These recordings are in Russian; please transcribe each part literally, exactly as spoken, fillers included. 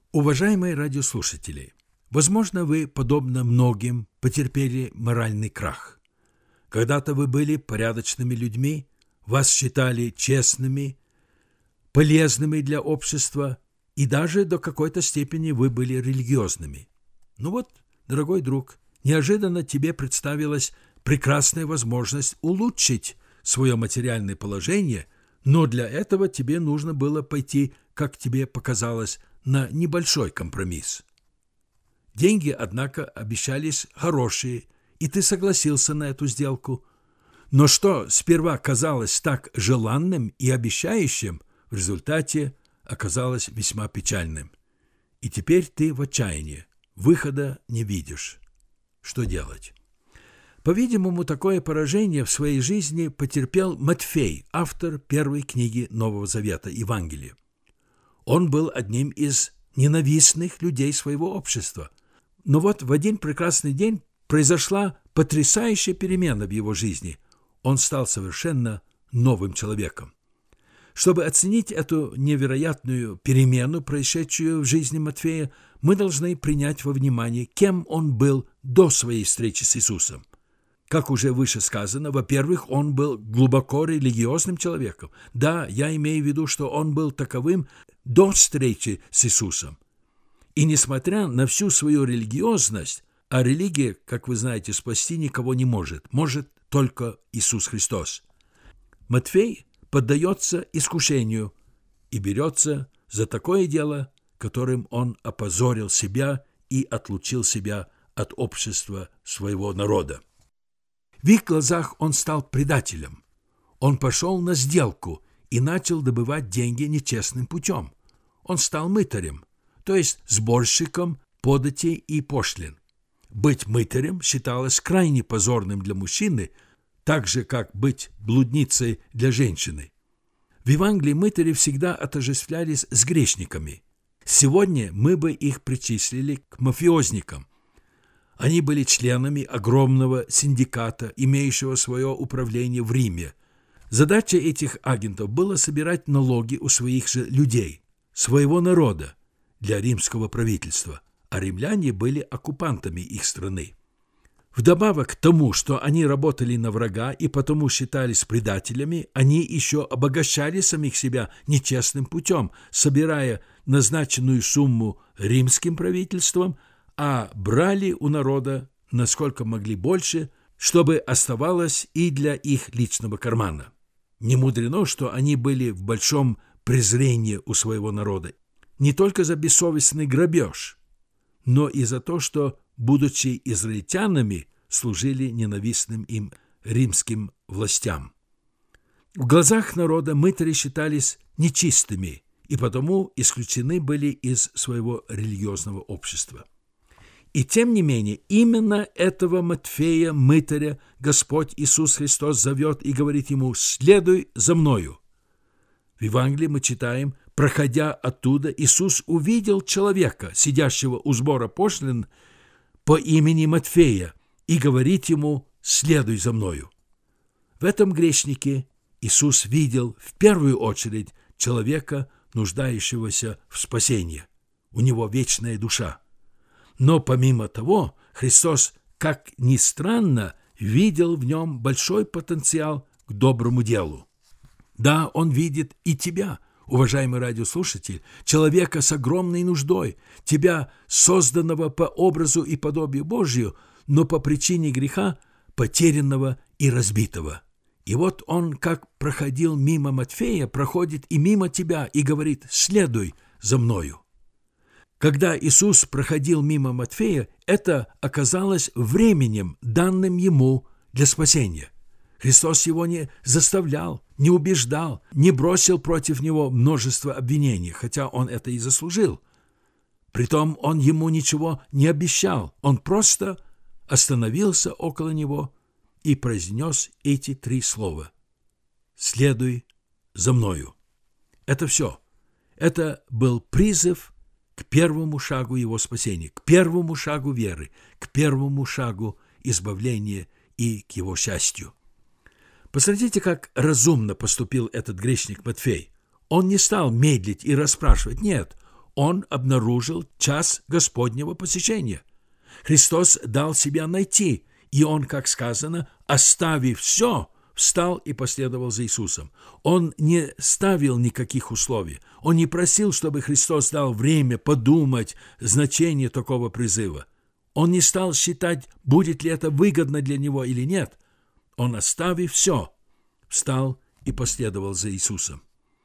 Уважаемые радиослушатели, возможно, вы, подобно многим, потерпели моральный крах. Когда-то вы были порядочными людьми, вас считали честными, полезными для общества, и даже до какой-то степени вы были религиозными. Ну вот, дорогой друг, неожиданно тебе представилась прекрасная возможность улучшить свое материальное положение, но для этого тебе нужно было пойти, как тебе показалось, на небольшой компромисс. Деньги, однако, обещались хорошие, и ты согласился на эту сделку. Но что сперва казалось так желанным и обещающим, в результате оказалось весьма печальным. И теперь ты в отчаянии, выхода не видишь. Что делать? По-видимому, такое поражение в своей жизни потерпел Матфей, автор первой книги Нового Завета, Евангелия. Он был одним из ненавистных людей своего общества. Но вот в один прекрасный день произошла потрясающая перемена в его жизни. Он стал совершенно новым человеком. Чтобы оценить эту невероятную перемену, происшедшую в жизни Матфея, мы должны принять во внимание, кем он был до своей встречи с Иисусом. Как уже выше сказано, во-первых, он был глубоко религиозным человеком. Да, я имею в виду, что он был таковым до встречи с Иисусом. И несмотря на всю свою религиозность, а религия, как вы знаете, спасти никого не может, может только Иисус Христос. Матфей поддается искушению и берется за такое дело, которым он опозорил себя и отлучил себя от общества своего народа. В их глазах он стал предателем. Он пошел на сделку и начал добывать деньги нечестным путем. Он стал мытарем, то есть сборщиком податей и пошлин. Быть мытарем считалось крайне позорным для мужчины, так же, как быть блудницей для женщины. В Евангелии мытари всегда отождествлялись с грешниками. Сегодня мы бы их причислили к мафиозникам. Они были членами огромного синдиката, имеющего свое управление в Риме. Задача этих агентов была собирать налоги у своих же людей, своего народа, для римского правительства, а римляне были оккупантами их страны. Вдобавок к тому, что они работали на врага и потому считались предателями, они еще обогащали самих себя нечестным путем, собирая назначенную сумму римским правительством, а брали у народа насколько могли больше, чтобы оставалось и для их личного кармана. Не мудрено, что они были в большом презрении у своего народа, не только за бессовестный грабеж, но и за то, что, будучи израильтянами, служили ненавистным им римским властям. В глазах народа мытари считались нечистыми и потому исключены были из своего религиозного общества. И тем не менее, именно этого Матфея, мытаря, Господь Иисус Христос зовет и говорит ему: «Следуй за мною». В Евангелии мы читаем: проходя оттуда, Иисус увидел человека, сидящего у сбора пошлин, по имени Матфея, и говорит ему: «Следуй за мною». В этом грешнике Иисус видел в первую очередь человека, нуждающегося в спасении. У него вечная душа. Но помимо того, Христос, как ни странно, видел в нем большой потенциал к доброму делу. Да, Он видит и тебя, уважаемый радиослушатель, человека с огромной нуждой, тебя, созданного по образу и подобию Божию, но по причине греха потерянного и разбитого. И вот Он, как проходил мимо Матфея, проходит и мимо тебя и говорит: «Следуй за мною». Когда Иисус проходил мимо Матфея, это оказалось временем, данным ему для спасения. Христос его не заставлял, не убеждал, не бросил против него множество обвинений, хотя он это и заслужил. Притом он ему ничего не обещал, он просто остановился около него и произнес эти три слова: «Следуй за мною». Это все. Это был призыв к первому шагу его спасения, к первому шагу веры, к первому шагу избавления и к его счастью. Посмотрите, как разумно поступил этот грешник Матфей. Он не стал медлить и расспрашивать. Нет, он обнаружил час Господнего посещения. Христос дал себя найти, и он, как сказано, оставив все, встал и последовал за Иисусом. Он не ставил никаких условий. Он не просил, чтобы Христос дал время подумать значение такого призыва. Он не стал считать, будет ли это выгодно для него или нет. Он, оставив все, встал и последовал за Иисусом.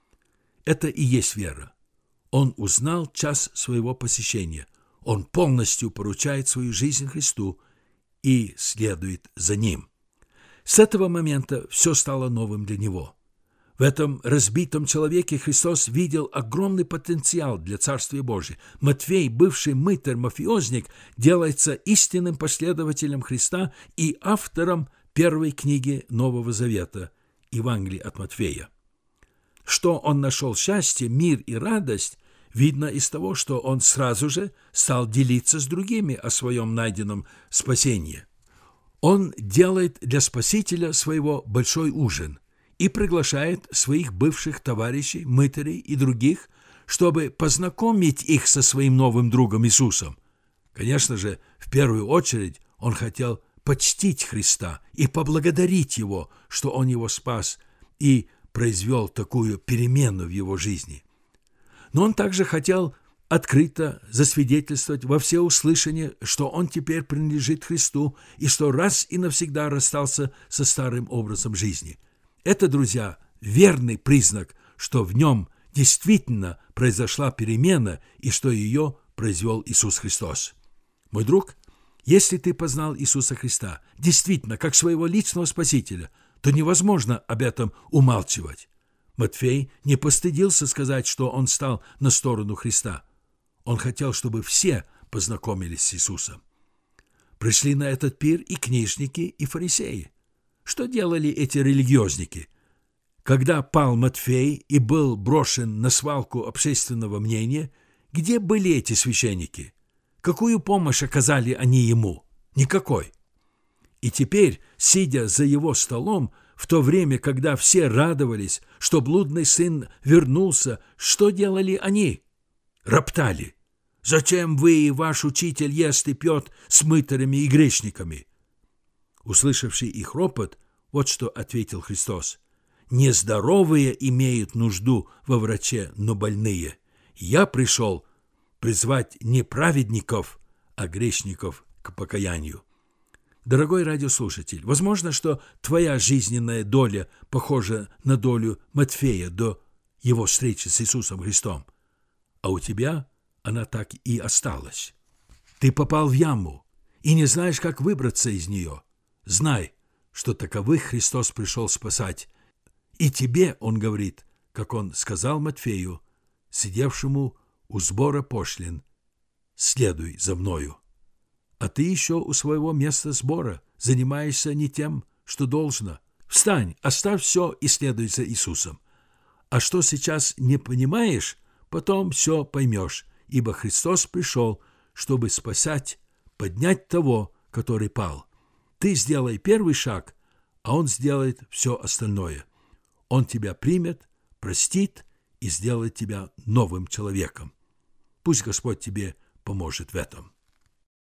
Это и есть вера. Он узнал час своего посещения. Он полностью поручает свою жизнь Христу и следует за Ним. С этого момента все стало новым для него. В этом разбитом человеке Христос видел огромный потенциал для Царствия Божия. Матфей, бывший мытарь-мафиозник, делается истинным последователем Христа и автором первой книги Нового Завета, Евангелия от Матфея. Что он нашел счастье, мир и радость, видно из того, что он сразу же стал делиться с другими о своем найденном спасении. Он делает для Спасителя своего большой ужин и приглашает своих бывших товарищей, мытарей и других, чтобы познакомить их со своим новым другом Иисусом. Конечно же, в первую очередь он хотел почтить Христа и поблагодарить Его, что Он его спас и произвел такую перемену в его жизни. Но он также хотел открыто засвидетельствовать во всеуслышание, что он теперь принадлежит Христу и что раз и навсегда расстался со старым образом жизни. Это, друзья, верный признак, что в нем действительно произошла перемена и что ее произвел Иисус Христос. Мой друг, если ты познал Иисуса Христа действительно как своего личного Спасителя, то невозможно об этом умалчивать. Матфей не постыдился сказать, что он стал на сторону Христа. Он хотел, чтобы все познакомились с Иисусом. Пришли на этот пир и книжники, и фарисеи. Что делали эти религиозники? Когда пал Матфей и был брошен на свалку общественного мнения, где были эти священники? Какую помощь оказали они ему? Никакой. И теперь, сидя за его столом, в то время, когда все радовались, что блудный сын вернулся, что делали они? Роптали. «Зачем вы и ваш учитель ест и пьет с мытарями и грешниками?» Услышавший их ропот, вот что ответил Христос: «Нездоровые имеют нужду во враче, но больные. Я пришел призвать не праведников, а грешников к покаянию». Дорогой радиослушатель, возможно, что твоя жизненная доля похожа на долю Матфея до его встречи с Иисусом Христом, а у тебя она так и осталась. Ты попал в яму и не знаешь, как выбраться из нее. Знай, что таковых Христос пришел спасать. И тебе Он говорит, как Он сказал Матфею, сидевшему у сбора пошлин: «Следуй за мною». А ты еще у своего места сбора занимаешься не тем, что должно. Встань, оставь все и следуй за Иисусом. А что сейчас не понимаешь, потом все поймешь, ибо Христос пришел, чтобы спасать, поднять того, который пал. Ты сделай первый шаг, а Он сделает все остальное. Он тебя примет, простит и сделает тебя новым человеком. Пусть Господь тебе поможет в этом.